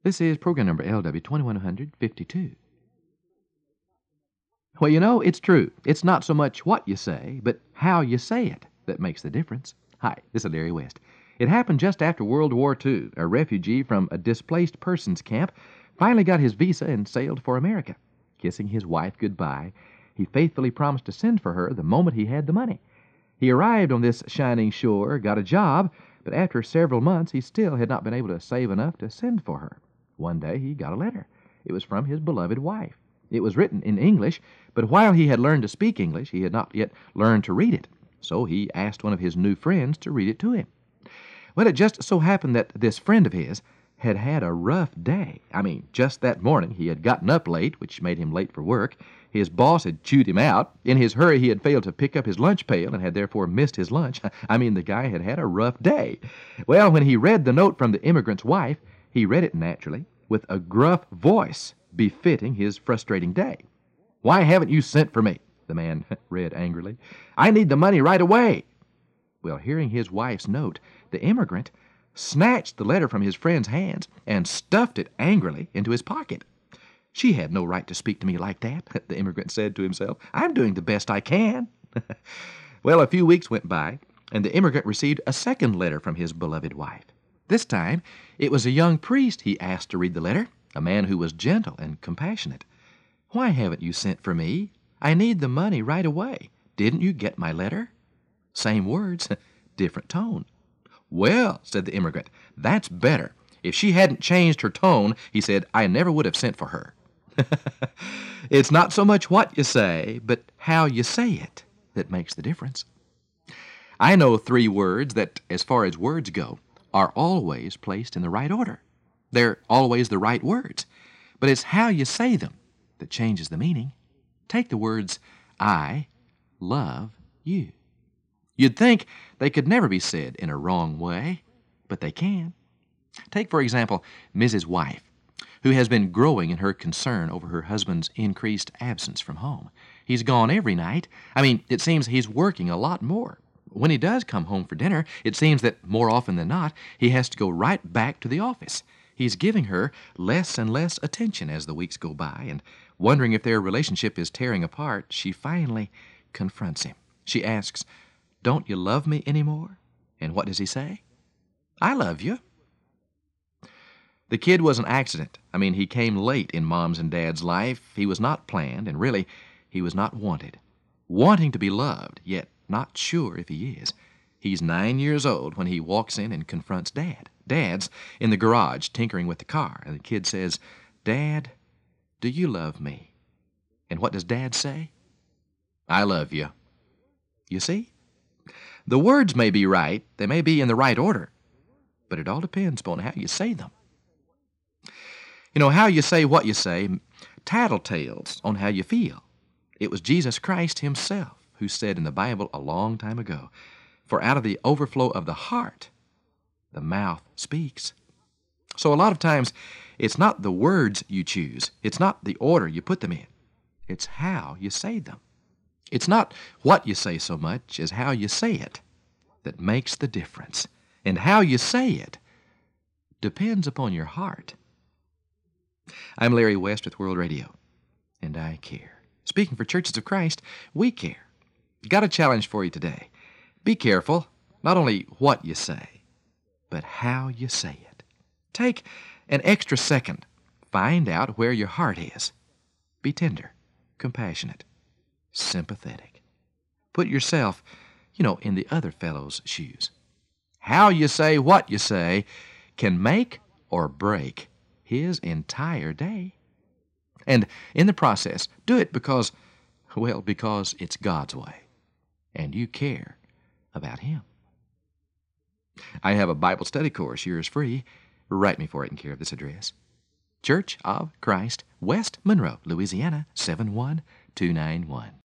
This is program number LW2152. Well, it's true. It's not so much what you say, but how you say it that makes the difference. Hi, this is Larry West. It happened just after World War II. A refugee from a displaced persons camp finally got his visa and sailed for America. Kissing his wife goodbye, he faithfully promised to send for her the moment he had the money. He arrived on this shining shore, got a job, but after several months he still had not been able to save enough to send for her. One day he got a letter. It was from his beloved wife. It was written in English, but while he had learned to speak English, he had not yet learned to read it. So he asked one of his new friends to read it to him. Well, it just so happened that this friend of his had had a rough day. Just that morning he had gotten up late, which made him late for work. His boss had chewed him out. In his hurry, he had failed to pick up his lunch pail and had therefore missed his lunch. The guy had had a rough day. Well, when he read the note from the immigrant's wife, he read it naturally, with a gruff voice befitting his frustrating day. "Why haven't you sent for me?" the man read angrily. "I need the money right away." Well, hearing his wife's note, the immigrant snatched the letter from his friend's hands and stuffed it angrily into his pocket. "She had no right to speak to me like that," the immigrant said to himself. "I'm doing the best I can." Well, a few weeks went by, and the immigrant received a second letter from his beloved wife. This time, it was a young priest he asked to read the letter, a man who was gentle and compassionate. "Why haven't you sent for me? I need the money right away. Didn't you get my letter?" Same words, different tone. "Well," said the immigrant, "that's better. If she hadn't changed her tone," he said, "I never would have sent for her." It's not so much what you say, but how you say it that makes the difference. I know 3 words that, as far as words go, are always placed in the right order. They're always the right words, but it's how you say them that changes the meaning. Take the words, "I love you." You'd think they could never be said in a wrong way, but they can. Take, for example, Mrs. Wife, who has been growing in her concern over her husband's increased absence from home. He's gone every night. It seems he's working a lot more. When he does come home for dinner, it seems that more often than not, he has to go right back to the office. He's giving her less and less attention as the weeks go by, and wondering if their relationship is tearing apart, she finally confronts him. She asks, "Don't you love me anymore?" And what does he say? "I love you." The kid was an accident. He came late in Mom's and Dad's life. He was not planned, and really, he was not wanted. Wanting to be loved, yet not sure if he is. He's 9 years old when he walks in and confronts Dad. Dad's in the garage tinkering with the car, and the kid says, "Dad, do you love me?" And what does Dad say? "I love you." You see? The words may be right, they may be in the right order, but it all depends upon how you say them. How you say what you say tattletales on how you feel. It was Jesus Christ himself who said in the Bible a long time ago, "For out of the overflow of the heart, the mouth speaks." So a lot of times, it's not the words you choose. It's not the order you put them in. It's how you say them. It's not what you say so much as how you say it that makes the difference. And how you say it depends upon your heart. I'm Larry West with World Radio, and I care. Speaking for Churches of Christ, we care. Got a challenge for you today. Be careful, not only what you say, but how you say it. Take an extra second. Find out where your heart is. Be tender, compassionate, sympathetic. Put yourself, in the other fellow's shoes. How you say what you say can make or break his entire day. And in the process, do it because it's God's way, and you care about him. I have a Bible study course. Yours free. Write me for it in care of this address. Church of Christ, West Monroe, Louisiana, 71291.